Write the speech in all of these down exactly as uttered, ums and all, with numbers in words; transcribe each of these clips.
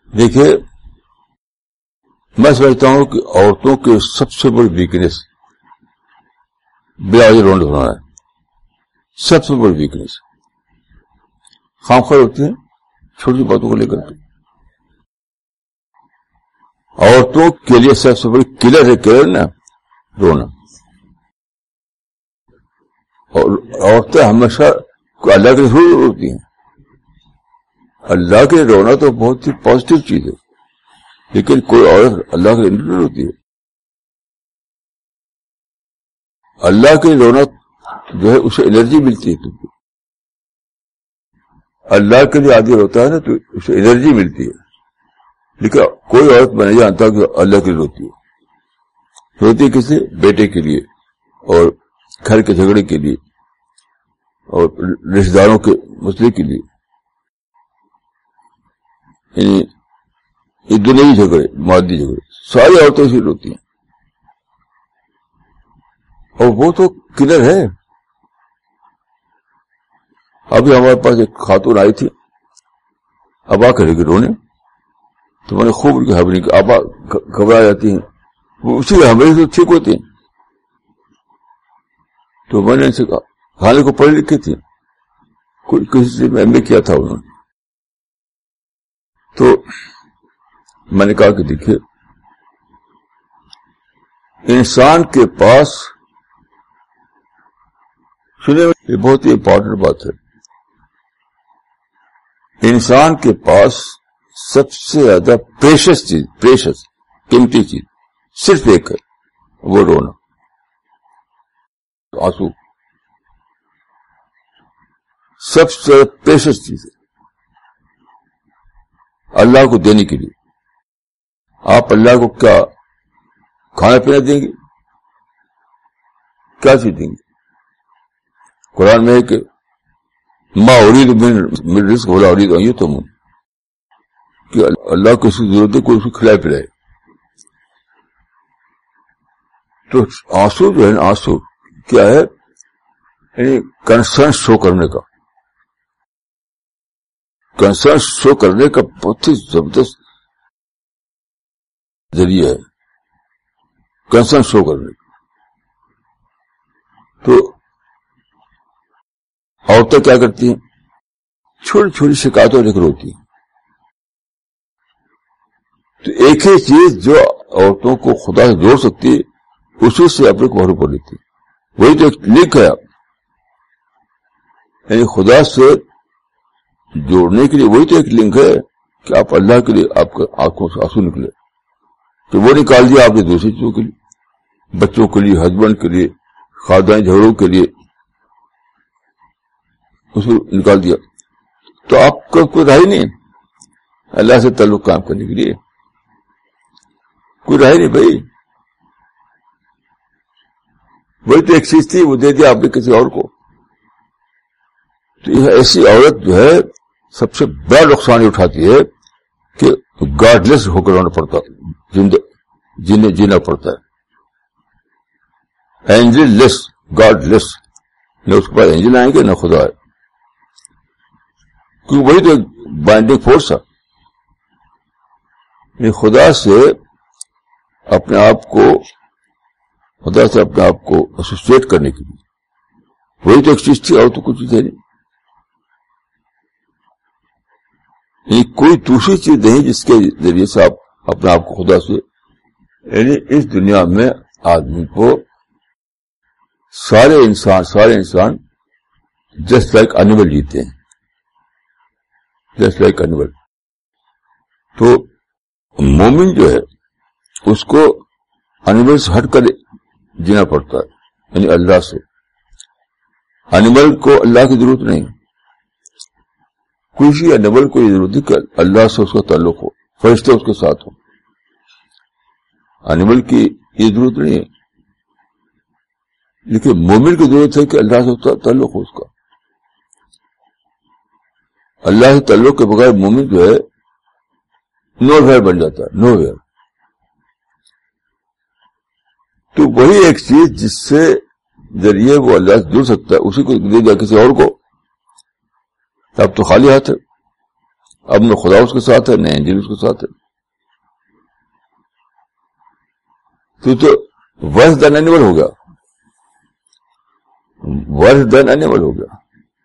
دیکھیے میں سمجھتا ہوں کہ عورتوں کی سب سے بڑی ویکنیس بلا وجہ رونا دھونا ہے. سب سے بڑی ویکنیس خام خواہ ہوتی ہیں چھوٹی باتوں کو لے کر کے. عورتوں کے لیے سب سے بڑی کلر ہے کلر نا رونا. اور عورتیں ہمیشہ اللہ کے لیے روتی ہیں. اللہ کے لیے رونا تو بہت ہی پازیٹو چیز ہے, لیکن کوئی عورت اللہ کے لیے نہیں روتی ہے. اللہ کے لیے رونا جو ہے اسے انرجی ملتی ہے. تم کو اللہ کے لیے آدمی روتا ہے نا تو اسے انرجی ملتی ہے. لیکن کوئی عورت میں نہیں جانتا کہ اللہ کے لیے روتی ہے. روتی ہے کس لیے؟ بیٹے کے لیے اور گھر کے جھگڑے کے لیے اور رشتہ داروں کے مسئلے کے لیے. یعنی یہ دنیاوی جھگڑے مادی جھگڑے ساری عورتیں اسی روتی ہیں. اور وہ تو کلر ہے. ابھی ہمارے پاس ایک خاتون آئی تھی, ابا کرے گی رونے, تو میں نے خوب ان کی ہمیں کی ابا گھبرا جاتی ہیں, وہ اسی ہمیں سے ٹھیک ہوتی ہیں. تو میں نے ان سے کہا حالانکہ کو پڑھی لکھی تھی, کسی سے میں ایم اے کیا تھا انہوں نے. تو میں نے کہا کہ دیکھیے انسان کے پاس, سنیں یہ بہت ہی امپورٹنٹ بات ہے, انسان کے پاس سب سے زیادہ پریشس چیز, پریشس قیمتی چیز صرف ایک ہے, وہ رونا, آنسو. سب سے زیادہ پریشس چیز ہے اللہ کو دینے کے لیے. آپ اللہ کو کیا کھانا پینا دیں گے, کیا چیز دیں گے؟ قرآن میں ہے کہ ما اريد من رزق ولا اريد ان يطعمون, کہ اللہ کو اس کی ضرورت ہے کوئی اس کو کھلائے پلائے. تو آنسو جو ہے نا, آنسو کیا ہے؟ یعنی کنسرن شو کرنے کا, کنسرن شو کرنے کا بہت ہی زبردست ذریعہ ہے, کنسرن شو کرنے کا. تو عورتیں کیا کرتی ہیں؟ چھوٹی چھوٹی شکایتوں لے کر روتی ہیں. تو ایک ہی چیز جو عورتوں کو خدا سے جوڑ سکتی ہے اسی سے اپنے کو محروم کر لیتی ہے. وہی تو ایک لنک ہے. آپ یعنی خدا سے جوڑنے کے لیے وہی تو ایک لنک ہے کہ آپ اللہ کے لیے آپ کے آنکھوں سے آنسو نکلے. تو وہ نکال دیا آپ نے دوسری چیزوں کے لیے, بچوں کے لیے, ہسبینڈ کے لیے, خاندانی جھگڑوں کے لیے, اس کو نکال دیا. تو آپ کا کوئی راہ نہیں اللہ سے تعلق کام کرنے کے لیے, کوئی راہ نہیں بھائی. وہی تو ایک چیز تھی, وہ دے دیا آپ نے کسی اور کو. تو یہ ایسی عورت جو ہے سب سے بڑا نقصان اٹھاتی ہے کہ گاڈ لیس ہو کر رہنا پڑتا, جینے جینا پڑتا ہے. اینجل لیس, گاڈ لیس, نہ اس کے پاس اینجل آئیں گے نہ خدا ہے, کیونکہ وہی تو ایک بائنڈنگ فورس ہے. یہ خدا سے اپنے آپ کو خدا سے اپنے آپ کو ایسوسیٹ کرنے کے لیے وہی تو ایک چیز تھی, اور تو کچھ چیز ہے نہیں. یہ کوئی دوسری چیز نہیں جس کے ذریعے سے آپ اپنے آپ کو خدا سے, یعنی اس دنیا میں آدمی کو سارے انسان سارے انسان جسٹ لائک اینیمل جیتے ہیں, جسٹ لائک اینیمل. تو مومن جو ہے اس کو اینیمل سے ہٹ کر جینا پڑتا ہے, یعنی اللہ سے. اینیمل کو اللہ کی ضرورت نہیں, کسی اینیمل کو یہ ضرورت ہے کہ اللہ سے اس کا تعلق ہو, فرشتے اس کے ساتھ ہو. اینیمل کی یہ ضرورت نہیں ہے, لیکن مومن کی ضرورت ہے کہ اللہ سے تعلق ہو اس کا. اللہ سے تعلق کے بغیر مومن جو ہے نو ویئر بن جاتا ہے, نو ویئر. تو وہی ایک چیز جس سے ذریعے وہ اللہ سے جڑ سکتا ہے اسی کو دے دیا کسی اور کو, اب تو خالی ہاتھ ہے. اب نہ خدا اس کے ساتھ ہے نہ انجل اس کے ساتھ ہے. تو تو ورس دین اینیمل ہو گیا, ورس دین اینیمل ہو گیا.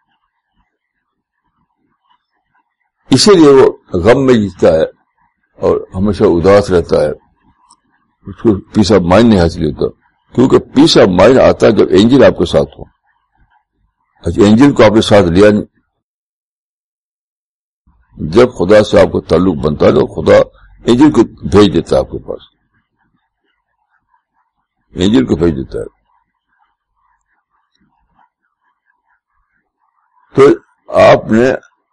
اسی لیے وہ غم میں جیتا ہے اور ہمیشہ اداس رہتا ہے, اس کو پیس آف مائنڈ نہیں حاصل ہوتا, کیونکہ پیس آف مائنڈ آتا ہے جب اینجل آپ کے ساتھ ہو. اچھا اینجل کو آپ نے ساتھ لیا نہیں. جب خدا سے آپ کو تعلق بنتا ہے تو خدا اینجل کو بھیج دیتا ہے آپ کے پاس, اینجل کو بھیج دیتا ہے. تو آپ نے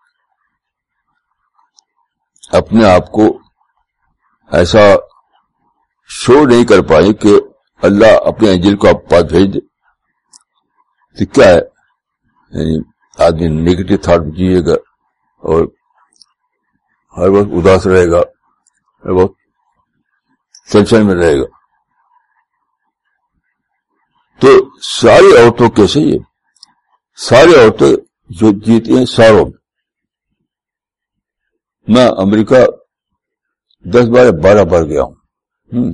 اپنے آپ کو ایسا شو نہیں کر پائے کہ اللہ اپنے اینجل کو آپ پاس بھیج دے. تو کیا ہے, یعنی آدمی نیگیٹو تھاٹ میں جیے گا اور ہر وقت اداس رہے گا, ہر وقت ٹینشن میں رہے گا. تو ساری عورتوں کیسے یہ ساری عورتیں جو جیتی ہیں ساروں میں, میں امریکہ دس بار بارہ بار گیا ہوں,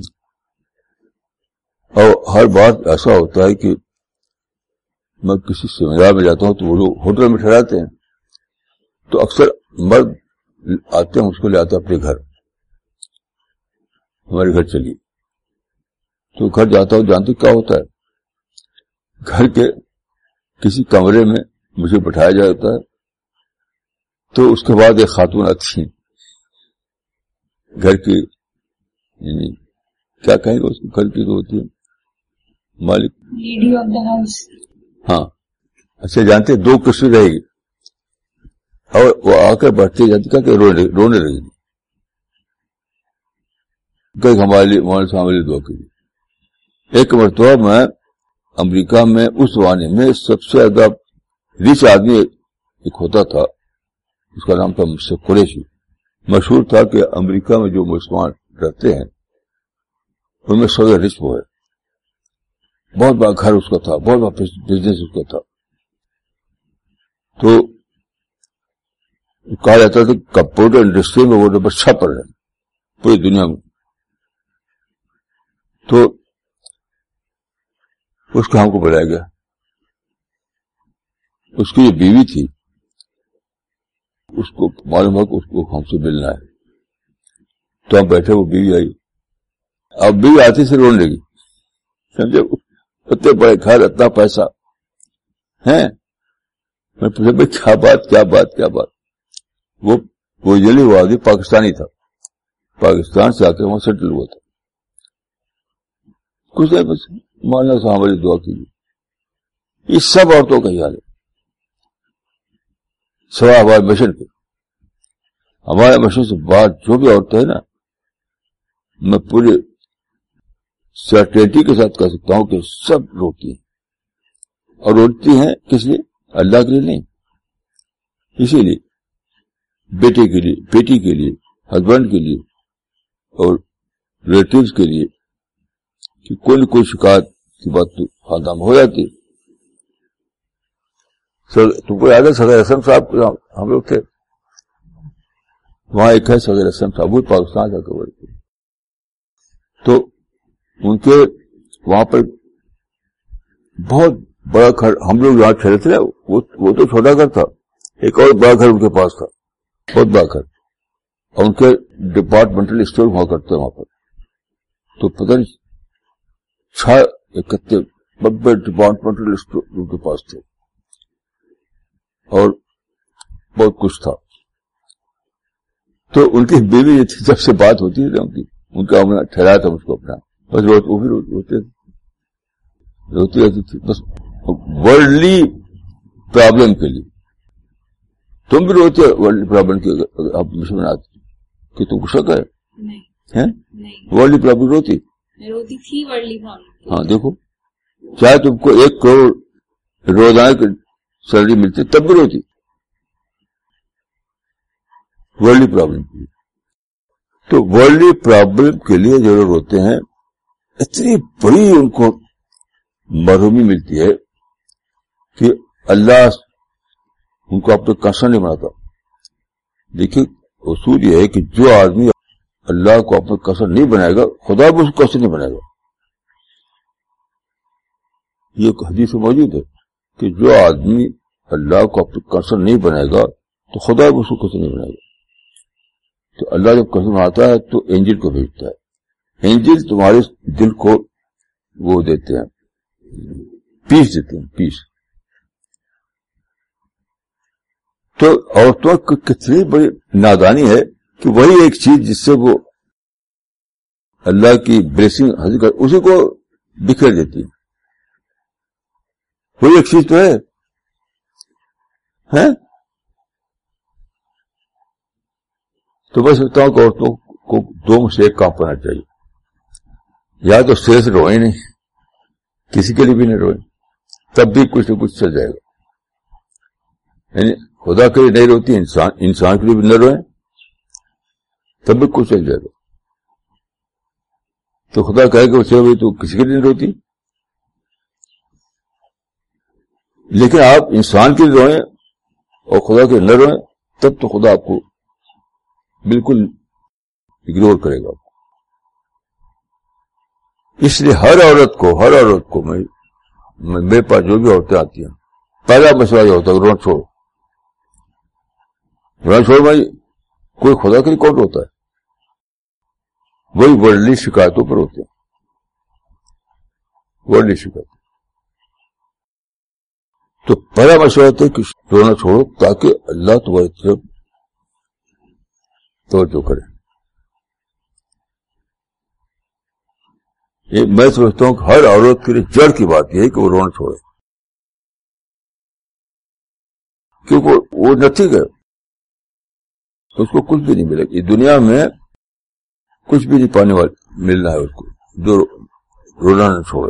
اور ہر بار ایسا ہوتا ہے کہ میں کسی سیمینار میں جاتا ہوں تو وہ لوگ ہوٹل میں ٹھہراتے ہیں, تو اکثر مرد آتے ہیں, اس کو لے آتے ہیں اپنے گھر, ہمارے گھر چلیے. تو گھر جاتا ہوں, جانتے کیا ہوتا ہے, گھر کے کسی کمرے میں مجھے بٹھایا جاتا ہے, تو اس کے بعد ایک خاتون آتی ہیں گھر کی, یعنی کیا کہیں گے اس کو, گھر کی تو ہوتی ہے مالک, لیڈی آف دا ہاؤس. ہاں اچھا, جانتے دو کرسی رہے گی اور وہ آ کر بیٹھتے جاتے کیا کہ رونے رونے رہے گی, کہ ہمارے لیے ہمارے سامنے دعا کیجیے. ایک مرتبہ میں امریکہ میں اس زمانے میں سب سے زیادہ ریچ آدمی ایک ہوتا تھا, اس کا نام تھا مسٹر قریشی. مشہور تھا کہ امریکہ میں جو مسلمان رہتے ہیں ان میں سب سے ریچ وہ ہے, بہت بڑا گھر اس کا تھا, بہت بڑا بزنس اس کا تھا. تو کہا جاتا تھا کہ کمپیوٹر انڈسٹری میں وہ نمبر چھ پر ہے پوری دنیا میں. تو اس کو ہم کو بلایا گیا, اس کی جو بیوی تھی اس کو معلوم ہوا کہ اس کو ہم سے ملنا ہے, تو ہم بیٹھے, وہ بیوی آئی. اب بیوی آتی سے رونے لگی, سمجھے, اتنے بڑے گھر, اتنا پیسہ ہے. میں پوچھا بھائی کیا بات کیا بات کیا بات وہ وہ جلی ہوا آدمی پاکستانی تھا, پاکستان سے آ کے وہاں سیٹل ہوا تھا. کچھ نہیں, بس ماننا سے ہماری دعا کیجیے. یہ سب عورتوں کا ہی حال ہے, سوا ہمارے مشن پہ. ہمارے مشن سے بات جو بھی عورتیں ہیں نا, میں پورے سرٹینٹی کے ساتھ کہہ سکتا ہوں کہ سب روتی ہیں, اور روتی ہیں کس لیے, اللہ کے لیے نہیں, اسی لیے بیٹے کے لیے, بیٹی کے لیے, ہسبینڈ کے لیے اور ریلیٹیوز کے لیے, کہ کوئی نہ کوئی شکایت کی بات تو خاندان ہو جاتی. تم کو یاد ہے صدر اسلم صاحب, ہم لوگ تھے وہاں, ایک ہے صدر اسلم صاحب, وہ پاکستان کا کور تھے. تو ان کے وہاں پر بہت بڑا گھر, ہم لوگ یہاں ٹھہرے تھے, وہ وہ تو چھوٹا گھر تھا, ایک اور بڑا گھر ان کے پاس تھا, بہت بڑا گھر, اور ان کے ڈپارٹمنٹل اسٹور ہوا کرتے وہاں پر. تو پتہ نہیں چھ اکتے بڑے ڈپارٹمنٹل اسٹور ان کے پاس تھے, اور بہت کچھ تھا. تو ان کی بیوی تھی, جب سے بات ہوتی ہے ان کی, ان کا ہم نے ٹھہرایا تھا اس کو اپنا, بس وہ بھی روتے تھے, روتی رہتی تھی بس ورلڈلی پرابلم کے لیے. تم بھی روتے ہو ورلڈلی پرابلم کے, آپ مشن آتی کہ تم کو شک ہے ورلڈلی پرابلم روتی روتی تھی ورلڈلی پرابلم. ہاں دیکھو, چاہے تم کو ایک کروڑ روزانہ کی سیلری ملتی تب بھی روتی ورلڈلی پرابلم کے لیے. تو ورلڈلی پرابلم کے لیے جو لوگ روتے ہیں, اتنی بڑی ان کو محرومی ملتی ہے کہ اللہ ان کو اپنے کنسرن نہیں بناتا. دیکھیے اصول یہ ہے کہ جو آدمی اللہ کو اپنا قصر نہیں بنائے گا خدا بھی اس کو قصر نہیں بنائے گا. یہ ایک حدیث موجود ہے کہ جو آدمی اللہ کو اپنا قصر نہیں بنائے گا تو خدا بھی اس کو قصر نہیں بنائے گا. تو اللہ جب قسم بناتا ہے تو اینجل کو بھیجتا ہے. اینجل تمہارے دل کو وہ دیتے ہیں, پیس دیتے ہیں, پیس. تو عورتوں کی کتنی بڑی نادانی ہے کہ وہی ایک چیز جس سے وہ اللہ کی بلیسنگ حاصل کر اسی کو بکھیر دیتی ہے. وہی ایک چیز تو ہے, ہے؟ تو میں سمجھتا ہوں کہ عورتوں کو دو میں سے ایک کام کرنا چاہیے. یا تو سیر سے روئیں نہیں, کسی کے لیے بھی نہیں روئیں, تب بھی کچھ نہ کچھ چل جائے گا. یعنی خدا کے لیے نہیں روتی, انسان انسان کے لیے بھی نہ روئیں, تب بھی کچھ چل جائے گا. تو خدا کہے کہ چلو بھائی تو کسی کے لیے نہیں روتی, لیکن آپ انسان کے لیے روئیں اور خدا کے لیے نہ روئیں, تب تو خدا آپ کو بالکل اگنور کرے گا. اس لیے ہر عورت کو ہر عورت کو میں میرے پاس جو بھی عورتیں آتی ہیں, پہلا مشورہ یہ ہوتا ہے رونا چھوڑو. رونا چھوڑو بھائی, کوئی خدا کے لیے کون روتا ہے؟ وہی ورلڈلی شکایتوں پر ہوتے ہیں, ورلڈلی شکایت. تو پہلا مشورہ ہوتا ہے کہ رونا چھوڑو تاکہ اللہ تمہاری طرف توجہ کرے. یہ میں سمجھتا ہوں کہ ہر عورت کے لیے جڑ کی بات یہ ہے کہ وہ رونا چھوڑے, کیونکہ وہ نتھنگ ہے, اس کو کچھ بھی نہیں ملے گا دنیا میں, کچھ بھی نہیں پانے والا ملنا ہے اس کو جو رونا نہ چھوڑے.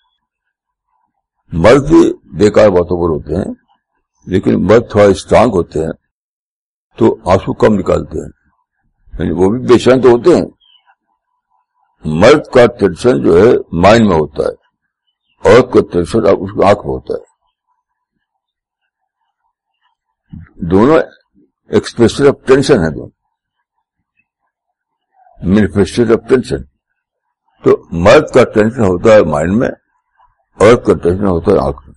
مرد بھی بیکار باتوں پر ہوتے ہیں, لیکن مرد تھوڑا اسٹرانگ ہوتے ہیں تو آنسو کم نکالتے ہیں, یعنی وہ بھی بے چین تو ہوتے ہیں. مرد کا ٹینشن جو ہے مائنڈ میں ہوتا ہے, عورت کا ٹینشن اس کی آنکھ میں ہوتا ہے. دونوں ایکسپریشن آف ٹینشن ہے, دونوں مینیفیسٹیشن آف ٹینشن. تو مرد کا ٹینشن ہوتا ہے مائنڈ میں, عورت کا ٹینشن ہوتا ہے آنکھ میں.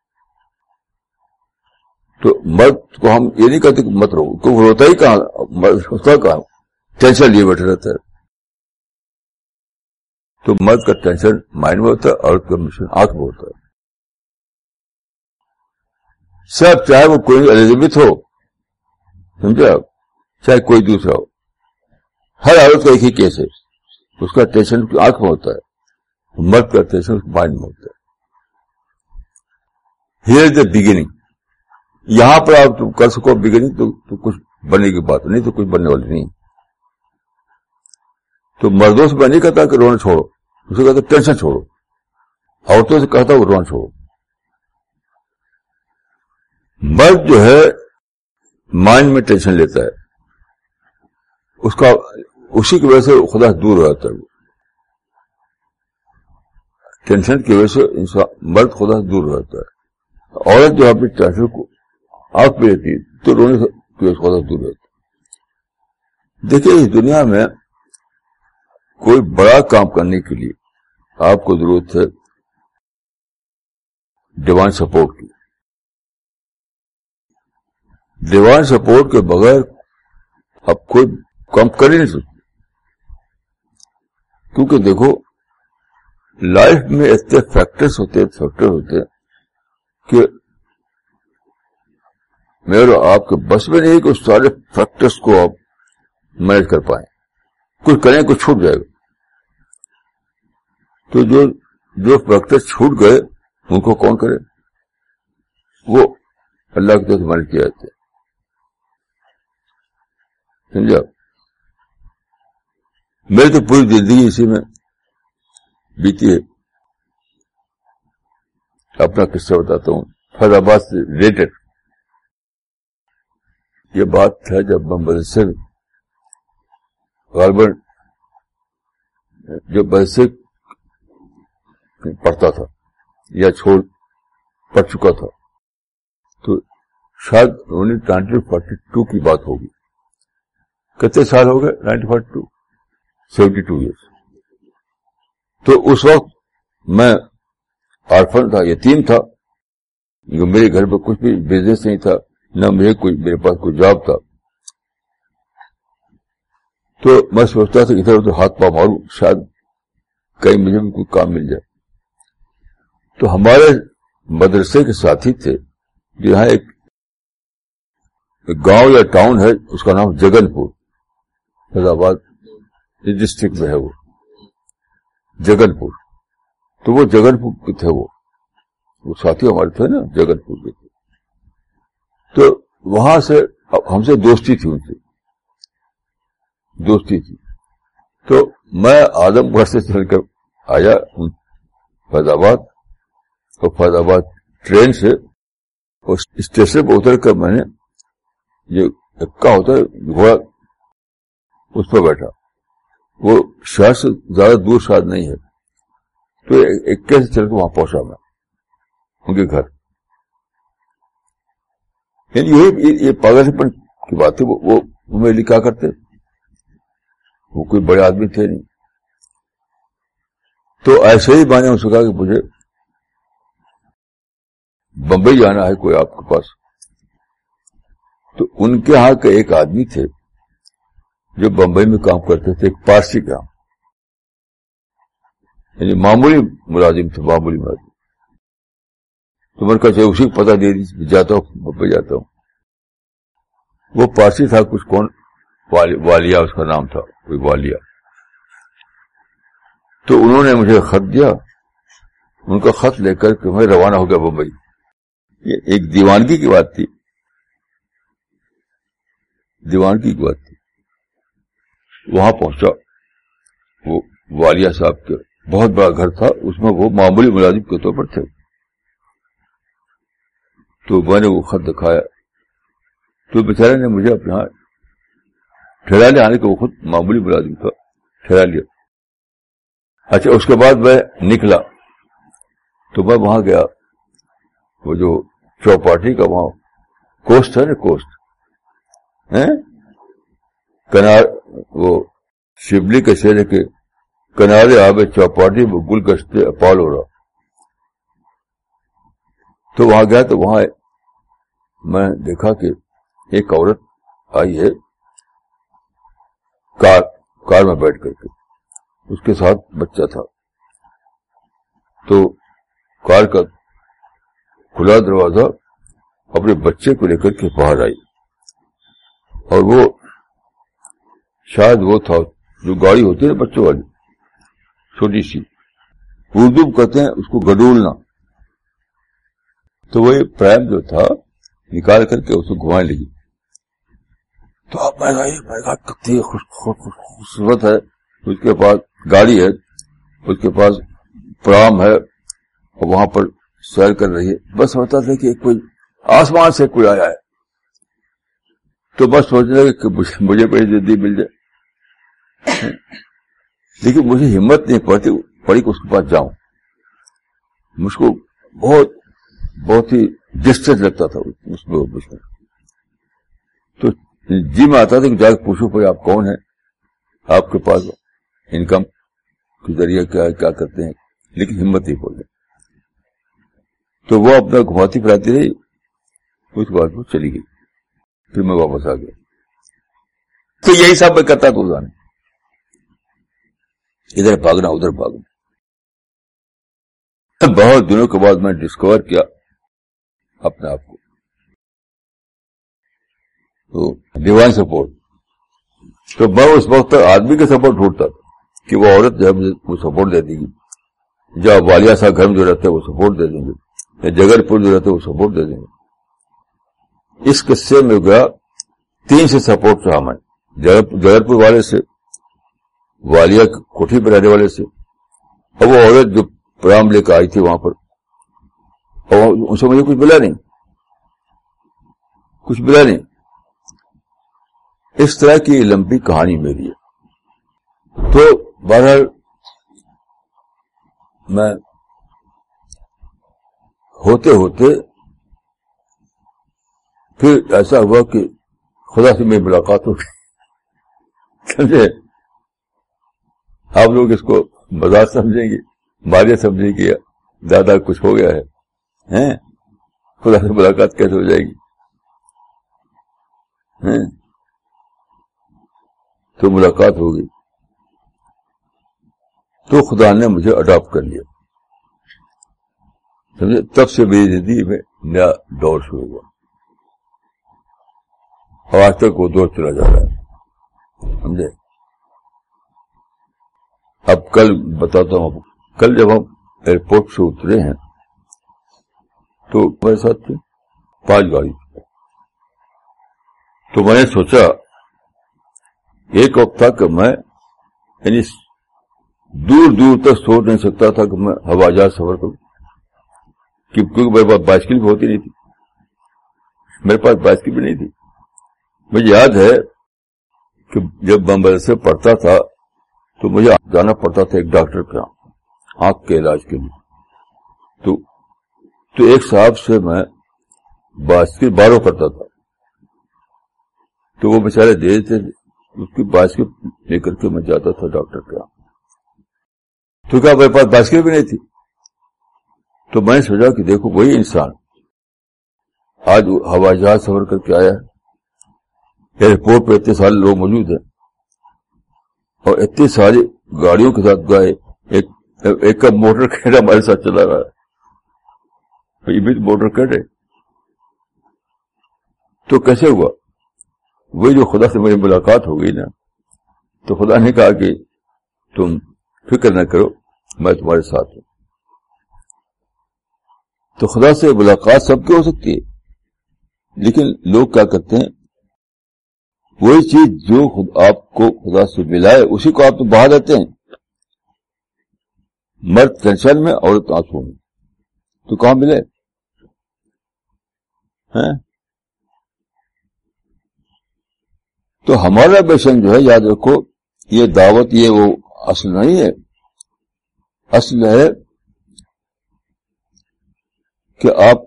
تو مرد کو ہم یہ نہیں کہتے کہ مت رو, کیونکہ روتا ہی کہاں, مرد ہوتا کہاں, ٹینشن لیے بیٹھے رہتا ہے. تو مرد کا ٹینشن مائنڈ میں ہوتا ہے, عورت کا مشن آنکھ میں ہوتا ہے. سب چاہے وہ کوئی ایلزابتھ ہو, سمجھے آپ, چاہے کوئی دوسرا ہو, ہر عورت کا ایک ہی کیس ہے, اس کا ٹینشن آنکھ میں ہوتا ہے, مرد کا ٹینشن مائنڈ میں ہوتا ہے. Here is the beginning. یہاں پر آپ تم کر سکو بگننگ تو, تو کچھ بننے کی بات نہیں, تو کچھ بننے والی نہیں. تو مردوں سے میں نہیں کہتا کہ رونا چھوڑو, اسے کہتا ٹینشن چھوڑو. عورتوں سے کہتا وہ رونا چھوڑو. مرد جو ہے مائنڈ میں ٹینشن لیتا ہے, اس کا اسی کی وجہ سے خدا سے دور ہو جاتا ہے. وہ ٹینشن کی وجہ سے انسان مرد خدا سے دور ہو جاتا ہے. عورت جو اپنی ٹینشن کو آنکھ پہ لیتی ہے تو رونے کی وجہ سے خدا سے دور ہو جاتا ہے. دیکھیے اس دنیا میں کوئی بڑا کام کرنے کے لیے آپ کو ضرورت ہے ڈیوائن سپورٹ کی. ڈیوائن سپورٹ کے بغیر آپ کوئی کام کر ہی نہیں سکتے. کیونکہ دیکھو لائف میں اتنے فیکٹرز ہوتے فیکٹر ہوتے کہ میرے آپ کے بس میں نہیں کہ اس سارے فیکٹرز کو آپ مینج کر پائیں. کچھ کریں کچھ چھوٹ جائے گا. تو جو جو فیکٹر چھوٹ گئے ان کو کون کرے؟ وہ اللہ کی طرف مینج کیا جاتے. سمجھا؟ میری تو پوری زندگی اسی میں بیتی ہے. اپنا قصہ بتاتا ہوں فیض آباد سے ریلیٹڈ. یہ بات ہے جب میں مدرسے غالباً جو مدرسے پڑھتا تھا یا چھوڑ پڑھ چکا تھا, تو شاید انیس سو فورٹی ٹو کی بات ہوگی. کتنے سال ہو گئے؟ Ninety five to seventy two years. تو اس وقت میں آرفن تھا, یتیم تھا. میرے گھر پہ کچھ بھی بزنس نہیں تھا, نہ میرے کوئی میرے پاس کوئی جاب تھا. تو میں سوچتا تھا ادھر ادھر ہاتھ پاؤں ماروں, شاید کہیں مجھے بھی کوئی کام مل جائے. تو ہمارے مدرسے کے ساتھی تھے, یہاں ایک گاؤں یا ٹاؤن ہے, اس کا نام جگن پور, فیض آباد ڈسٹرکٹ میں ہے وہ جگن پور. تو وہ جگن پور کے تھے, وہ وہ ساتھی ہمارے تھے نا جگن پور کے تھے. تو وہاں سے ہم سے دوستی تھی, ان سے دوستی تھی. تو میں آدم گڑھ سے چل کر آیا فیض آباد, اور فیض آباد ٹرین سے اسٹیشن پہ اتر کر میں نے یہ اکا ہوتا ہے گھوڑا, اس پہ بیٹھا. وہ شہر سے زیادہ دور شاید نہیں ہے. تو اکے سے چل کے وہاں پہنچا میں ان کے گھر. یعنی یہ یہ پاگل پن کی بات ہے. وہ میرے لیے کیا کرتے, وہ کوئی بڑے آدمی تھے نہیں. تو ایسے ہی میں نے اس سے کہا کہ مجھے بمبئی جانا ہے, کوئی آپ کے پاس. تو ان کے ہاں کے ایک آدمی تھے جو بمبئی میں کام کرتے تھے, ایک پارسی کا, یعنی معمولی ملازم تھے, معمولی ملازم. تو میں نے کہا اسی کو پتہ دے دی, جاتا ہوں بمبئی جاتا ہوں. وہ پارسی تھا کچھ, کون والیا اس کا نام تھا, کوئی والیا. تو انہوں نے مجھے خط دیا. ان کا خط لے کر کے میں روانہ ہو گیا بمبئی. یہ ایک دیوانگی کی بات تھی, دیوانگی کی بات تھی. وہاں پہنچا, وہ والیا صاحب کے بہت بڑا گھر تھا, اس میں وہ معمولی ملازم کے طور پر تھے. تو میں نے وہ خط دکھایا. تو بیچارے نے مجھے اپنے یہاں ٹھہرا لیا, آنے کے وہ خود معمولی ملازم تھا, ٹھہرا لیا. اچھا, اس کے بعد میں نکلا تو میں وہاں گیا, وہ جو چوپاٹی کا وہاں کوسٹ ہے نا, کوسٹ ہے کنار, وہ شبلی کے شہر کے کنارے آبے چوپاٹی میں گل گشتے اپال ہو رہا. تو وہاں گیا تو وہاں میں دیکھا کہ ایک عورت آئی ہے کار کار میں بیٹھ کر کے, اس کے ساتھ بچہ تھا. تو کار کا کھلا دروازہ اپنے بچے کو لے کر کے باہر آئی, اور وہ شاید وہ تھا جو گاڑی ہوتی ہے نا بچوں والی, چھوٹی سی, اردو کہتے ہیں اس کو گڈولنا. تو وہ پرائم جو تھا نکال کر کے اس کو گھمانے لگی. تو اب میں کہا کتنی خوبصورت ہے, اس کے پاس گاڑی ہے, اس کے پاس پرام ہے, اور وہاں پر سیر کر رہی ہے. بس ہوتا تھا کہ کوئی آسمان سے کوئی آیا ہے. تو بس سوچنے لگے کہ مجھے بڑی جلدی مل جائے. لیکن مجھے ہمت نہیں پڑتی پڑی کہ اس کے پاس جاؤں. مجھ کو بہت بہت ہی ڈسٹنس لگتا تھا اس میں. تو جی میں آتا تھا کہ جا کے پوچھو بھائی آپ کون ہیں, آپ کے پاس انکم کے ذریعہ کیا ہے, کیا کرتے ہیں, لیکن ہمت نہیں پڑی. تو وہ اپنا گھماتی پھراتی رہی. اس کے بعد وہ چلی گئی. پھر میں واپس آ گیا. تو یہی سب میں کرتا تو جانے, ادھر بھاگنا ادھر بھاگنا. بہت دنوں کے بعد میں ڈسکور کیا اپنے آپ کو. تو ڈیوائن سپورٹ. تو میں اس وقت آدمی کا سپورٹ ڈھونڈتا تھا کہ وہ عورت جو ہے مجھے وہ سپورٹ دے دے گی, جو والیا صاحب گھر میں جو رہتے ہیں وہ سپورٹ دے دیں گے, یا جگر پور جو رہتے ہیں وہ سپورٹ دے دیں گے. اس قصے میں گیا تین سے سپورٹ رہا میں, جگر پور والے سے, والیا کوٹھی پہ رہنے والے سے, اور وہ عورت جو پرام لے کے آئی تھی وہاں پر, اور ان سے مجھے کچھ ملا نہیں, کچھ ملا نہیں. اس طرح کی لمبی کہانی میری ہے. تو بہرحال میں ہوتے ہوتے پھر ایسا ہوا کہ خدا سے میری ملاقات ہو گئی. سمجھے؟ آپ لوگ اس کو مزاق سمجھیں گے، ماریہ سمجھیں گے، زیادہ کچھ ہو گیا ہے، ہیں خدا سے ملاقات کیسے ہو جائے گی؟ ہیں تو ملاقات ہوگی. تو خدا نے مجھے اڈاپٹ کر لیا، سمجھے؟ تب سے میری زندگی میں نیا دور شروع ہوا، اور آج تک وہ دور چلا جا رہا ہے، سمجھے؟ اب کل بتاتا ہوں. کل جب ہم ایئرپورٹ سے اترے ہیں تو میرے ساتھ تھے پانچ گاڑی. تو میں نے سوچا ایک وقت تھا کہ میں یعنی دور دور تک سوچ نہیں سکتا تھا کہ میں ہوائی جہاز سفر کروں، کیونکہ میرے پاس بائسکل بھی ہوتی نہیں تھی، میرے پاس بائسکل بھی نہیں تھی. مجھے یاد ہے کہ جب میں مدرسے پڑھتا تھا تو مجھے جانا پڑتا تھا ایک ڈاکٹر کے یہاں آنکھ کے علاج کے لیے. تو تو ایک صاحب سے میں بائسکل بارو کرتا تھا، تو وہ بیچارے دے دیتے، اس کی بائسکل لے کر کے میں جاتا تھا ڈاکٹر کے یہاں. تو کیا میرے پاس بائسکل بھی نہیں تھی. تو میں نے سوچا کہ دیکھو وہی انسان آج ہوائی جہاز سفر کر کے آیا ہے، ایئرپورٹ پہ اتنے سارے لوگ موجود ہیں اور اتنی ساری گاڑیوں کے ساتھ گئے، ایک ایک کا موٹر کیٹ ہمارے ساتھ چلا رہا ہے، یہ بھی موٹر کیٹ ہے. تو کیسے ہوا؟ وہی جو خدا سے میری ملاقات ہو گئی نا، تو خدا نے کہا کہ تم فکر نہ کرو، میں تمہارے ساتھ ہوں. تو خدا سے ملاقات سب کی ہو سکتی ہے، لیکن لوگ کیا کرتے ہیں، وہی چیز جو خود آپ کو خدا سے ملا ہے اسی کو آپ تو بہا دیتے ہیں. مرد ٹینشن میں، عورت آنسو میں، تو کہاں ملے ہیں؟ تو ہمارا مشن جو ہے، یاد رکھو، یہ دعوت یہ وہ اصل نہیں ہے. اصل ہے کہ آپ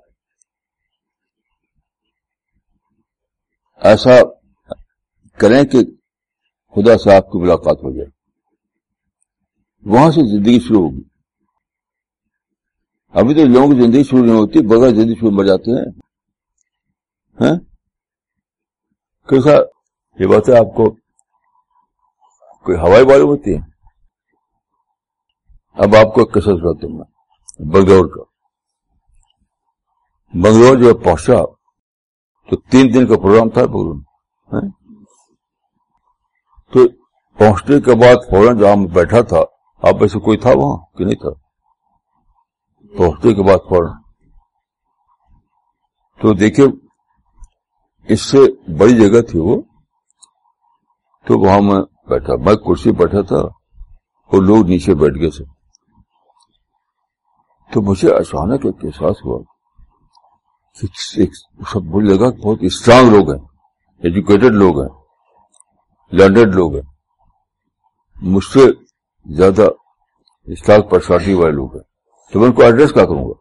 ایسا کریں کہ خدا سے آپ کی ملاقات ہو جائے، وہاں سے زندگی شروع ہوگی. ابھی تو لوگوں کی زندگی شروع نہیں ہوتی، بغیر زندگی شروع مر جاتے ہیں. کیسا یہ بات ہے؟ آپ کو کوئی ہوائی معلوم ہوتی ہے؟ اب آپ کو قصہ سناتا ہوں میں بنگلور کا. بنگلور جو پہنچا تو تین دن کا پروگرام تھا بنگلور میں. تو پہنچنے کے بعد فوراً جہاں میں بیٹھا تھا، آپ میں سے کوئی تھا وہاں کہ نہیں تھا؟ پہنچنے کے بعد فوراً تو دیکھیں اس سے بڑی جگہ تھی وہ، تو وہاں میں بیٹھا، میں کرسی بیٹھا تھا اور لوگ نیچے بیٹھ گئے تھے. تو مجھے اچانک ایک احساس ہوا کہ سب مجھے لگا کہ بہت اسٹرانگ لوگ ہیں، ایجوکیٹڈ لوگ ہیں، لرنڈ لوگ ہیں، مجھ سے زیادہ اسٹرانگ پرسنالٹی والے لوگ ہیں. تو میں ان کو ایڈریس کیا کروں گا؟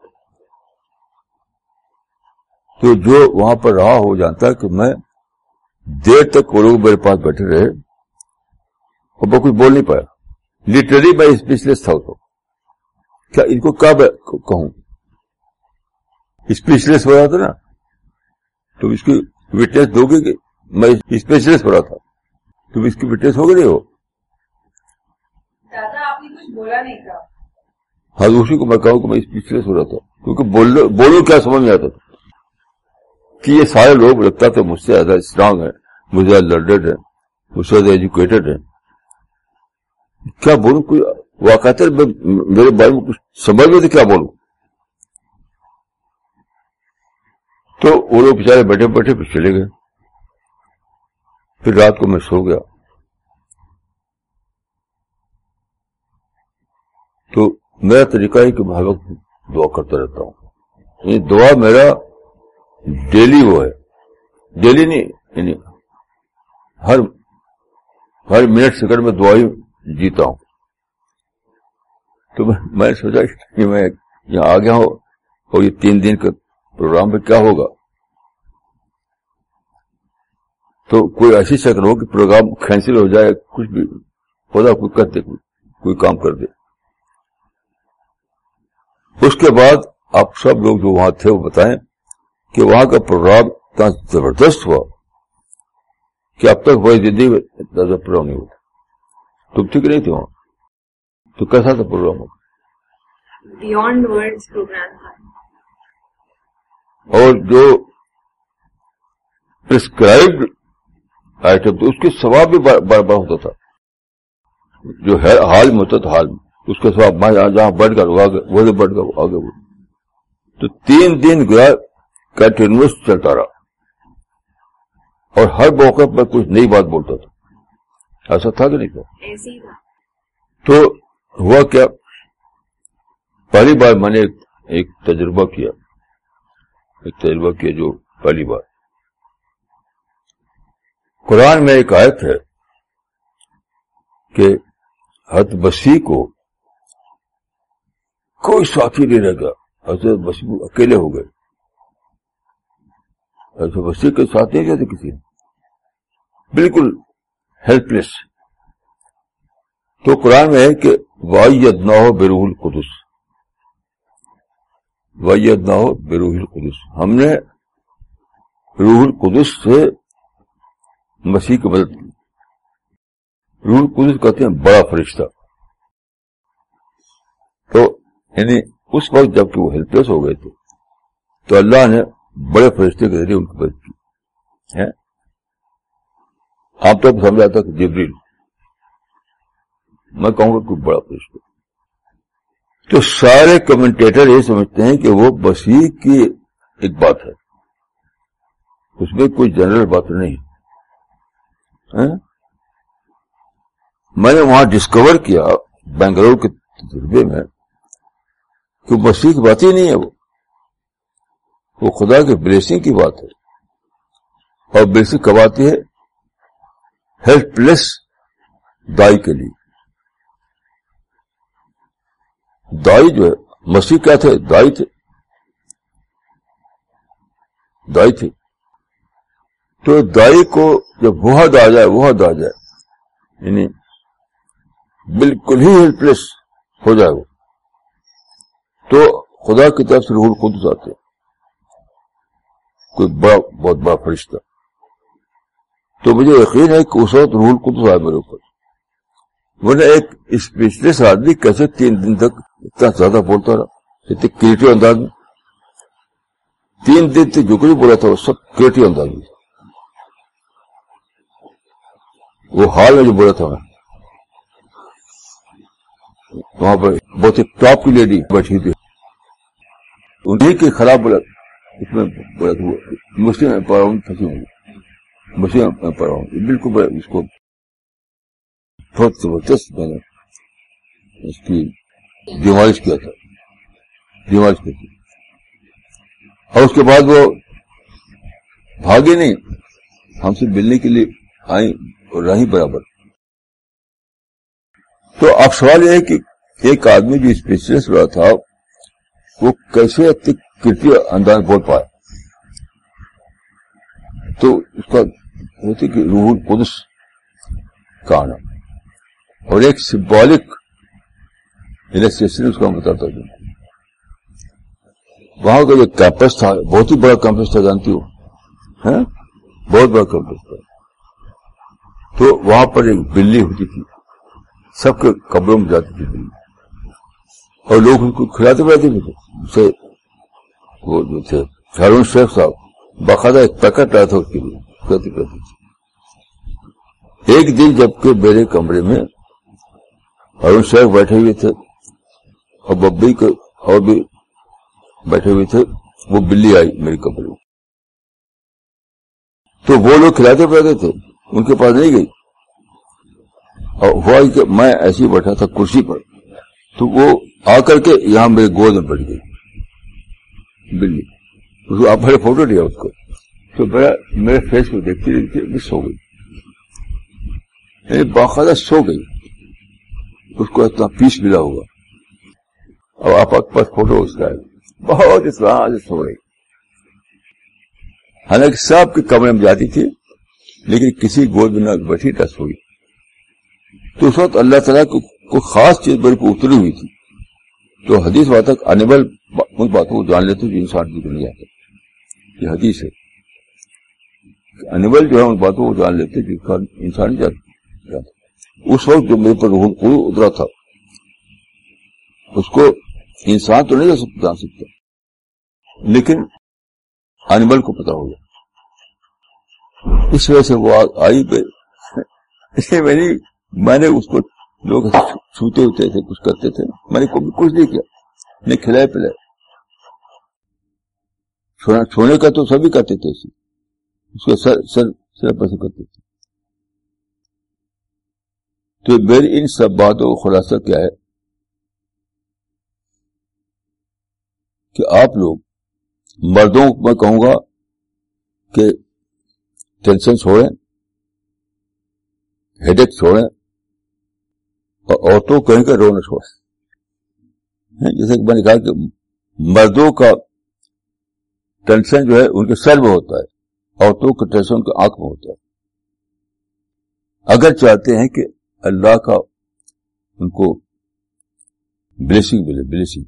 تو جو وہاں پر رہا ہو جانتا ہے کہ میں دیر تک وہ لوگ میرے پاس بیٹھے رہے اور میں کچھ بول نہیں پایا. لٹرلی میں اسپیشلسٹ تھا. تو کیا ان کو کیا کہوں؟ اسپیشلسٹ ہو رہا تھا نا، تو اس کی وٹنس دو گے کہ میں اسپیشلسٹ ہو رہا تھا، تم اس کی وٹنس ہو گئے نہیں ہو؟ دادا آپ نے کچھ بولا نہیں تھا. ہاں، اسی کو میں کہوں کہ میں اسپیشلسٹ ہو رہا تھا، کیونکہ بولو بولو کیا سمجھ میں آتا تھا کہ یہ سارے لوگ لگتا تھا مجھ سے زیادہ اسٹرانگ ہیں، مجھ سے زیادہ لرنڈ ہیں، مجھ سے زیادہ ایجوکیٹڈ ہیں. کیا بولوں؟ کوئی واقعات میرے بارے میں کچھ سمجھ میں تھے کیا بولوں؟ تو وہ لوگ بیچارے بیٹھے بیٹھے پھر چلے گئے. پھر رات کو میں سو گیا. تو میرا طریقہ ہے کہ میں ہر وقت دعا کرتا رہتا ہوں. یہ دعا میرا ڈیلی وہ ہے، ڈیلی نہیں، یعنی ہر ہر منٹ سیکنڈ میں دعا ہی جیتا ہوں. تو میں نے سوچا کہ میں یہاں آ گیا ہوں اور یہ تین دن کے پروگرام پہ کیا ہوگا. تو کوئی ایسی شکل ہو کہ پروگرام کینسل ہو جائے, کچھ بھی خدا کوئی کر دے, کوئی, کوئی کام کر دے. اس کے بعد آپ سب لوگ جو وہاں تھے وہ بتائیں کہ وہاں کا پروگرام اتنا زبردست ہوا کہ اب تک وہی زندگی میں اتنا زیادہ پروگرام نہیں ہوتا. تم ٹھیک نہیں تھے وہاں, تو کیسا تھا پروگرام ہو؟ بیونڈ ورڈز پروگرام تھا. اور جو پرسکرائبڈ آئٹم تھے اس کے ثواب بھی بڑا بڑا ہوتا تھا. جو ہے حال میں ہوتا تھا, حال میں اس کے ثواب میں جہاں بیٹھ کر آگے وہ بیٹھ کر آگے وہ. تو تین دن گیا کنٹینیوس چلتا رہا, اور ہر موقع پر کچھ نئی بات بولتا تھا. ایسا تھا کہ نہیں تھا؟ ایسے ہی تھا. تو ہوا کیا, پہلی بار میں نے ایک, ایک تجربہ کیا ایک تجربہ کیا جو پہلی بار قرآن میں ایک آیت ہے کہ حضرت مسیح کو کوئی ساتھی نہیں رہ گیا, حضرت مسیح اکیلے ہو گئے. حضرت مسیح کے ساتھ نہیں رہتے کسی نے, بالکل ہیلپ لیس. تو قرآن میں ہے کہ وَأَيَّدْنَاهُ بِرُوحِ الْقُدُسِ, وَأَيَّدْنَاهُ بِرُوحِ الْقُدُسِ, ہم نے روح القدس سے مسیح کی مدد کی. روح القدس کہتے ہیں بڑا فرشتہ. تو یعنی اس وقت جب کہ وہ ہیلپ لیس ہو گئے تھے تو اللہ نے بڑے فرشتے کے ذریعے ان کی مدد کی ہے. آپ تک سمجھا تھا کہ جبریل, میں کہوں گا کوئی بڑا فرشتہ. تو سارے کمنٹیٹر یہ سمجھتے ہیں کہ وہ مسیح کی ایک بات ہے, اس میں کوئی جنرل بات نہیں ہے. میں نے وہاں ڈسکور کیا بنگلور کے تجربے میں کہ مسیح کی بات ہی نہیں ہے, وہ وہ خدا کے بلیسنگ کی بات ہے. اور بلیسنگ کب آتی ہے؟ ہیلپ لیس دائی کے لیے. دائی جو ہے, مسیح کیا تھے؟ دائی تھے, دائی تھے. تو دائی کو جب وہ حد آ جائے وہ حد آ جائے یعنی بالکل ہی ہیلپ لیس ہو جائے وہ, تو خدا کی طرف سے روح القدس آتے ہیں, کوئی بڑا بہت بڑا فرشتہ. تو مجھے یقین ہے کہ اس وقت روح القدس آئے میرے اوپر. ورنہ ایک اسپیشلسٹ آدمی کیسے تین دن تک اتنا زیادہ بولتا رہا, اتنے کریٹو انداز میں. تین دن تک جو کچھ بولا تھا وہ سب کریٹو انداز میں. وہ حال میں جو بولا تھا میں, وہاں پر بہت ہی ٹاپ کی لیڈی بیٹھی تھی, انہیں کے خلاف بولا, اس میں بولا کہ مسلم امپاورمنٹ پھنسی ہوں, مسلم امپاورمنٹ بالکل اس کو بہت زبردست میں نے اس کی دیمالش کیا تھا, دیمالش کی تھی. اور اس کے بعد وہ بھاگے نہیں, ہم سے ملنے کے لیے آئیں اور رہیں برابر. تو اب سوال یہ ہے کہ ایک آدمی جو اسپیشلسٹ رہا تھا وہ کیسے اتنے کرتی انداز بول پائے. تو اس کا ہوتی کہ روح القدس کا آنا اور ایک سمبولک انسٹیشن اس کا بتاتا ہوں. وہاں کا جو کیمپس تھا بہت ہی بڑا کیمپس تھا, جانتی ہو, بہت بڑا کیمپس تھا. تو وہاں پر ایک بلی ہوتی تھی, سب کے کمروں میں جاتی تھی بلی, اور لوگ ان کو کھلاتے پلاتے بھی تھے. اسے وہ جو تھے ہارون شیخ صاحب باقاعدہ ایک پیکٹ لایا تھا اس کے لیے, کھلاتے پلاتے تھے. ایک دن جبکہ میرے کمرے میں ہارون شیخ بیٹھے ہوئے تھے اور ببی کو اور بھی بیٹھے ہوئے تھے, وہ بلی آئی میرے کمرے میں. تو وہ لوگ کھلاتے پلاتے تھے, ان کے پاس نہیں گئی, اور ہوا کہ میں ایسے ہی بیٹھا تھا کرسی پر, تو وہ آ کر کے یہاں میرے گود میں بیٹھ گئی بلی. اس کو آپ نے فوٹو لیا اس کو, تو میرا میرے فیس کو دیکھتی دیکھتی میں سو گئی, یعنی باقاعدہ سو گئی. اس کو اتنا پیس ملا ہوگا, اور آپ کے پاس فوٹو اس کا ہے, بہت اطلاع سے سو رہی. حالانکہ سب کے کمرے میں جاتی تھی لیکن کسی گود میں نہ بیٹھی ٹس ہوئی. تو اس وقت اللہ تعالیٰ کو کوئی خاص چیز میرے کو اتری ہوئی تھی. تو حدیث بات تک انیبل ان باتوں کو جان لیتے جو انسان کی دنیا ہے. یہ حدیث ہے انیبل جو ہے ان باتوں کو جان لیتے جو انسان جانتا. اس وقت جو میرے پر روح اترا تھا اس کو انسان تو نہیں جان سکتا, لیکن انیمل کو پتا ہوگا. اس وجہ سے وہ آئی پہ میں نے میں نے اس کو لوگ چھوتے ہوتے تھے, کچھ کرتے تھے, میں نے کچھ نہیں کیا, نہیں کھلائے پلائے. چھونے کا تو سبھی کرتے تھے, اس کے سر سر سر پر سے کرتے تھے. تو میری ان سب باتوں کا خلاصہ کیا ہے کہ آپ لوگ مردوں کو میں کہوں گا کہ ٹینشن چھوڑیں, ہیڈیک چھوڑیں, اور عورتوں کو کہیں کہ رونا چھوڑیں. جیسے کہ میں نے کہا کہ مردوں کا ٹینشن جو ہے ان کے سر میں ہوتا ہے, عورتوں کا ٹینشن ان کے آنکھ میں ہوتا ہے. اگر چاہتے ہیں کہ اللہ کا ان کو بلیسنگ ملے, بلیسنگ,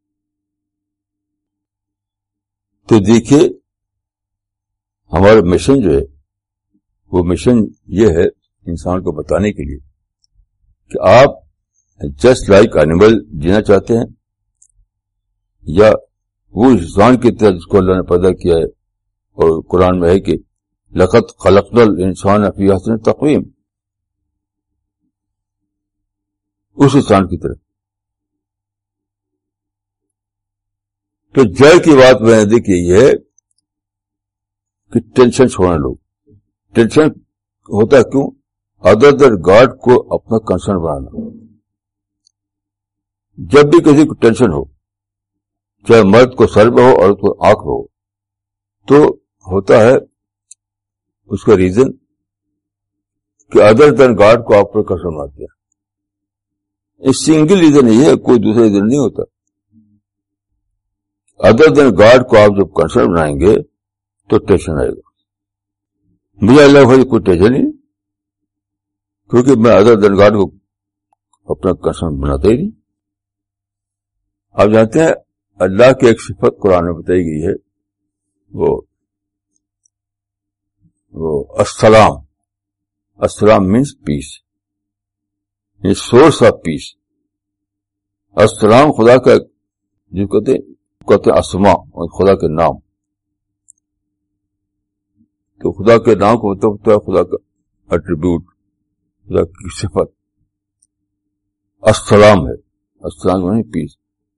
تو دیکھیے ہمارا مشن جو ہے وہ مشن یہ ہے انسان کو بتانے کے لیے کہ آپ جسٹ لائک اینیمل جینا چاہتے ہیں, یا وہ انسان کی طرح جس کو اللہ نے پیدا کیا ہے, اور قرآن میں ہے کہ لقد خلقنا الانسان فی احسن تقویم, اس انسان کی طرح. تو جڑ کی بات میں نے دیکھی یہ ہے کہ ٹینشن چھوڑنا. لوگ ٹینشن ہوتا ہے کیوں؟ ادر دین گاڈ کو اپنا کنسرن بنانا. جب بھی کسی کو ٹینشن ہو, چاہے مرد کو سر میں ہو اور کو آنکھ میں ہو, تو ہوتا ہے اس کا ریزن کہ ادر دین گاڈ کو آپ پر کنسرن بناتے ہیں. اس سنگل ریزن یہ ہے, کوئی دوسرا ریزن نہیں ہوتا. ادر دین گاڈ کو آپ جب کنسرن بنائیں گے تو ٹینشن آئے گا. مجھے اللہ بھائی کوئی ٹینشن نہیں, کیونکہ میں ادر دین گاڈ کو اپنا کنسرن بناتا ہی نہیں. آپ جانتے ہیں اللہ کی ایک صفت قرآن میں بتائی گئی ہے, وہ وہ السلام. السلام means peace, source of peace. السلام خدا کا جو کہتے کہتے اسما, خدا کے نام. تو خدا کے نام کو مطلب ہوتا ہے خدا کا ایٹریبیوٹ, خدا کی صفت. السلام ہے, السلام یعنی پیس.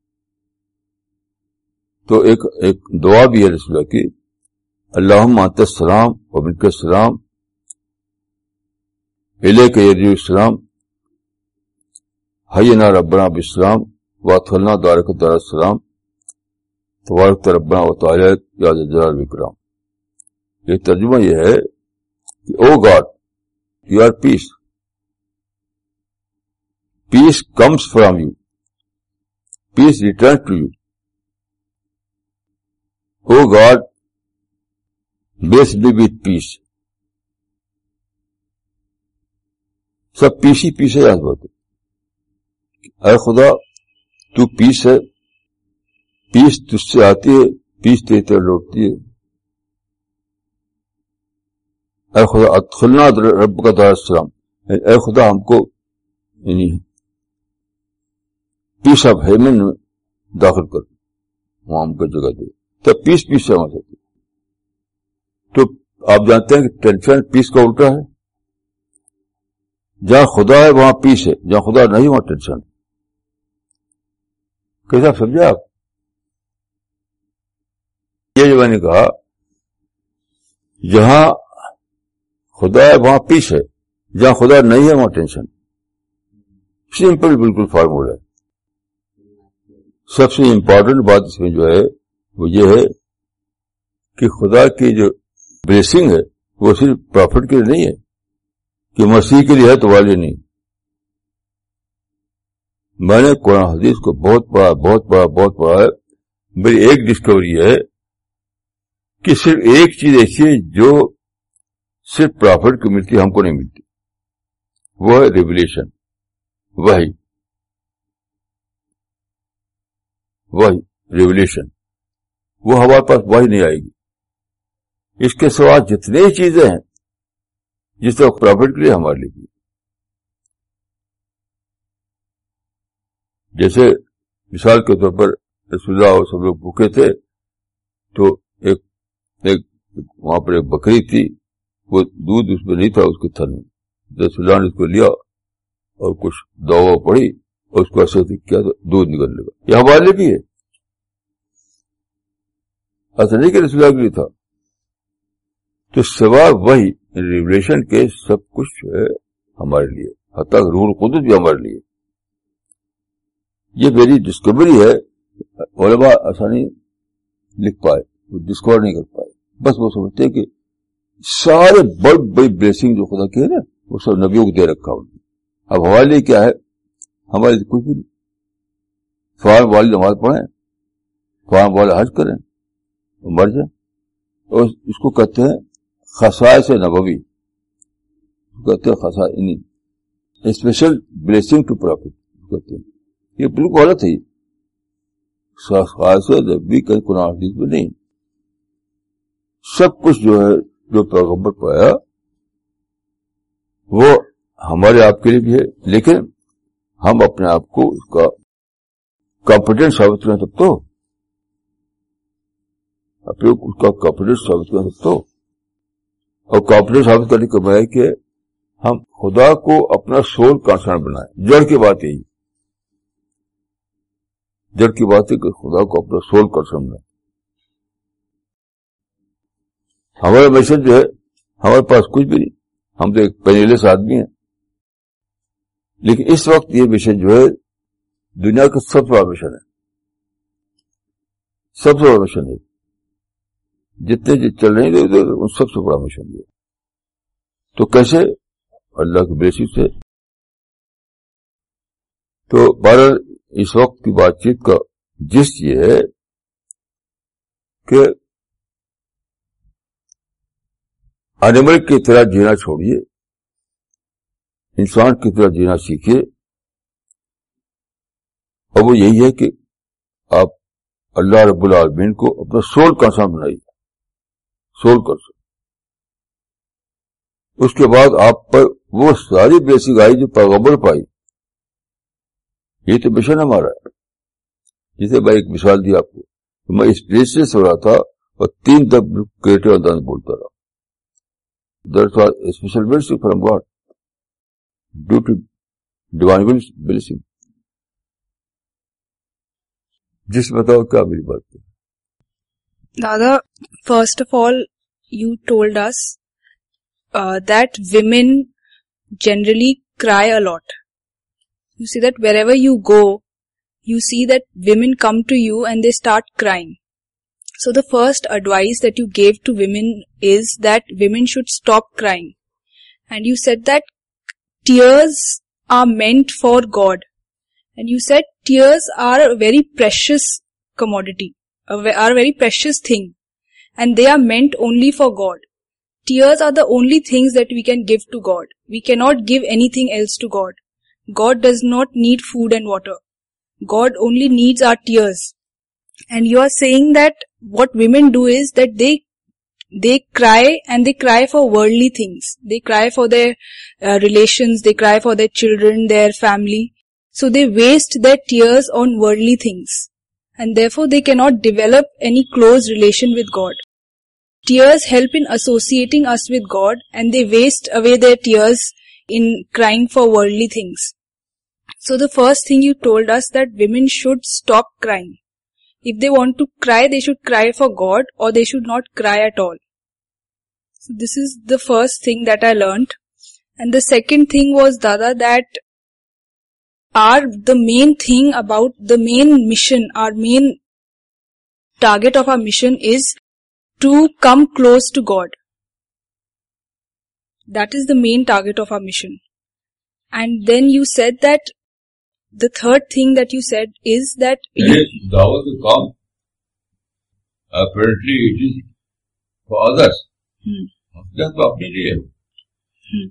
تو ایک ایک دعا بھی ہے رسول اللہ کی, اللہم انت السلام و منک السلام الیک یرجع السلام حینا ربنا بالسلام وادخلنا دارک دار السلام تبارک ربنا وتعالی یا ذا الجلال والاکرام. یہ ترجمہ یہ ہے کہ O God you are peace, peace comes from you, peace return to you. O God bless me with peace. سب پیس ہی پیس ہے. یاد بات, اے خدا تو پیس ہے, پیس تجھ سے آتی ہے, پیس تیری طرف لوٹتی ہے. اے خدا ادخلنا رب کا دار السلام, اے خدا ہم کو یعنی پیس آف ہیمن میں داخل کر, وہاں ہم کو جگہ دے. تب پیس پیس سے ہمارے سکتے. تو آپ جانتے ہیں کہ ٹینشن پیس کا الٹا ہے. جہاں خدا ہے وہاں پیس ہے, جہاں خدا نہیں وہاں ٹینشن. کیسا سمجھا آپ؟ یہ جو میں نے کہا جہاں خدا ہے وہاں پیس ہے, جہاں خدا نہیں ہے وہاں ٹینشن. سمپل بالکل فارمولا ہے. سب سے امپورٹنٹ بات اس میں جو ہے وہ یہ ہے کہ خدا کی جو بلیسنگ ہے وہ صرف پرافٹ کے لیے نہیں ہے کہ مسیح کے لیے ہے تو والے نہیں. میں نے قرآن حدیث کو بہت پڑھا بہت پڑھا بہت پڑھا ہے. میری ایک ڈسکوری ہے کہ صرف ایک چیز ایسی ہے جو صرف پرافٹ کو ملتی ہے, ہم کو نہیں ملتی. وہ ہے ریویلیشن, وہی وہی ریویلیشن, وہ ہمارے پاس وہی نہیں آئے گی. اس کے سوا جتنے چیزیں ہیں جس طرح پرافٹ کے لیے ہمارے لیے بھی. جیسے مثال کے طور پر رسول اللہ اور سب لوگ بھوکے تھے, تو ایک ایک وہاں پر ایک بکری تھی, وہ دودھ اس میں نہیں تھا اس کے تھن میں. رسول اللہ نے اس کو لیا اور کچھ دوا پڑی اور اس کو ایسے کیا تو دودھ نکلنے لگا. یہ ہمارے لیے بھی ہے, ایسا نہیں کہ رسول اللہ کے لیے تھا. تو سوا وہی ریولیشن کے سب کچھ جو ہے ہمارے لیے, حتیٰ روح القدس بھی ہمارے لیے. یہ میری ڈسکوری ہے, علماء ایسا نہیں لکھ پائے, وہ ڈسکور نہیں کر پائے. بس وہ سمجھتے ہیں کہ سارے بڑی بڑی بلیسنگ جو خدا کی ہے نا وہ سب نبیوں کو دے رکھا انہوں نے. اب ہمارے لیے کیا ہے؟ ہمارے لیے کچھ بھی نہیں. فارم والی نماز پڑھیں, فارم والے حج کریں, مر جائیں. اور اس کو کہتے ہیں خصائص نبوی, کہتے ہیں خصائص اسپیشل بلیسنگ ٹو پرافٹ کہتے ہیں. یہ بالکل غلط ہے. خاص نبی کہیں قرآن حدیث میں نہیں. سب کچھ جو ہے جو پیغمبر پایا وہ ہمارے آپ کے لیے بھی ہے, لیکن ہم اپنے آپ کو اس کا کمپیٹنٹ ثابت کریں تب تو, اپنے اس کا کمپیٹنٹ ثابت کریں تب تو. اور کمپیٹنٹ ثابت کرنے کے بجائے کہ ہم خدا کو اپنا سول کنسرن بنائیں. جڑ کی بات یہی, جڑ کی بات ہے کہ خدا کو اپنا سول کنسرن بنائیں. ہمارا مشن جو ہے, ہمارے پاس کچھ بھی نہیں, ہم تو ایک پینیلس آدمی ہیں. لیکن اس وقت یہ مشن جو ہے دنیا کا سب سے بڑا مشن ہے, سب سے بڑا مشن ہے. جتنے جو چل رہے ہیں ان سب سے بڑا مشن ہے. تو کیسے؟ اللہ کی بلیسنگ سے. تو بہرحال اس وقت کی بات چیت کا جس یہ ہے کہ اینیمل کی طرح جینا چھوڑیے, انسان کی طرح جینا سیکھیے. اور وہ یہی ہے کہ آپ اللہ رب العالمین کو اپنا سول کنسرن بنائیے, سول کنسرن. اس کے بعد آپ پر وہ ساری بیسک آئی جو پیغمبر پائی. یہ تو مشن ہمارا ہے. جسے میں ایک مثال دی آپ کو, میں اس پلیس سے سو رہا تھا اور تین دب کریٹو انداز بولتا رہا. That was a special blessing from God due to divine blessing. جس بتاؤ کیا میری بات ہے. Dada, first of all, you told us uh, that women generally cry a lot. You see that wherever you go, you see that women come to you and they start crying. So the first advice that you gave to women is that women should stop crying. And you said that tears are meant for God. And you said tears are a very precious commodity, are a very precious thing. And they are meant only for God. Tears are the only things that we can give to God. We cannot give anything else to God. God does not need food and water. God only needs our tears. And you are saying that what women do is that they they cry, and they cry for worldly things. They cry for their uh, relations, they cry for their children, their family. So they waste their tears on worldly things. And therefore they cannot develop any close relation with God. Tears help in associating us with God, and they waste away their tears in crying for worldly things. So the first thing you told us that women should stop crying. If they want to cry, they should cry for God, or they should not cry at all. So this is the first thing that I learnt. And the second thing was, Dada, that our the main thing about the main mission, our main target of our mission is to come close to God. That is the main target of our mission. And then you said that the third thing that you said is that Dawah to come, apparently it is for others. Hmm. हकीकत तो अपनी लिए है।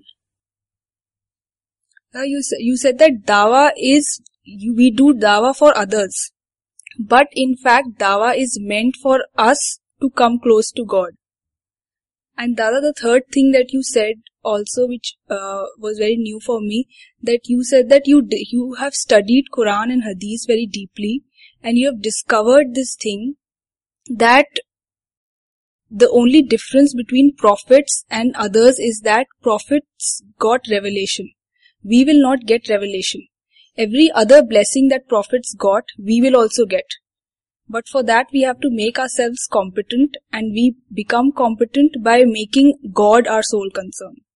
Now you sa- you said that dawa is you, we do dawa for others, but in fact dawa is meant for us to come close to God. And Dada, the third thing that you said also, which uh, was very new for me, that you said that you d- you have studied Quran and Hadith very deeply, and you have discovered this thing that the only difference between prophets and others is that prophets got revelation. We will not get revelation. Every other blessing that prophets got, we will also get. But for that we have to make ourselves competent, and we become competent by making God our sole concern.